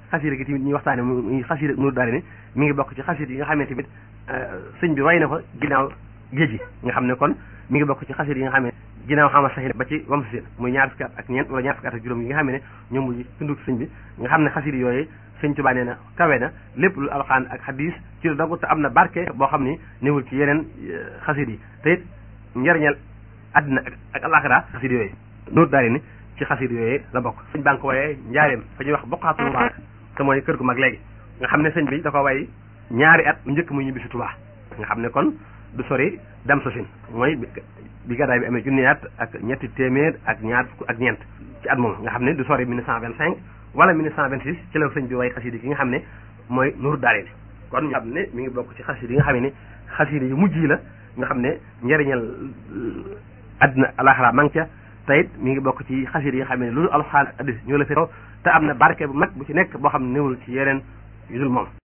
xasida gi tamit ñuy waxtaane muy xasida Nuuru Daarayni mi ngi bokk ci xasida yi nga xam ne tamit sëñ bi way na ko ginnaaw géej gi nga xam ne kon mi ngi bokk ci xasida yi nga xam ne ginnaaw xama saxi ba ci wam si muy ñaar fukki at ak ñeent wala ñaar fukki at ak juróom yi nga xam ne ñoom mujj tunduk sëñ bi nga xam ne xasida yooyu sëñ Tuubaa nee na kawe na lépp lu alxuraan ak xadiis ci lu dogu te am na barke boo xam ni néewul ci yeneen xasida yi te it njariñal àddina ak alaxira xasida yooyu Nuuru Daarayni ci xasida yooyu la bokk sëñ baa ngi ko wayee njaareem fa ñuy wax Boqaatul Mubaarak te mooy kër gu mag léegi nga xam ne sëñ bi da ko way ñaari at njëkk muy ñibbi si Tuubaa nga xam ne kon du sori dam sosin mooy bi gàddaay bi amee junni at ak ñetti téeméer ak ñaar fukk ak ñeent ci at moom nga xam ne du sori 1925 wala 1926 ci la sëñ bi way xasida ki nga xam ne mooy Nuuru Daarayni kon ñu xam ne mi ngi bokk ci xasida yi nga xam ne xasida yu mujj yi la nga xam ne njëriñal àddina alaxira ma ngi ca te it mi ngi bokk ci xasida yi nga xam ne loolu alxuraan ak hadiis ñoo la fi te am na barke bu mag bu ci nekk boo xam ne néewul ci yeneen yu dul moom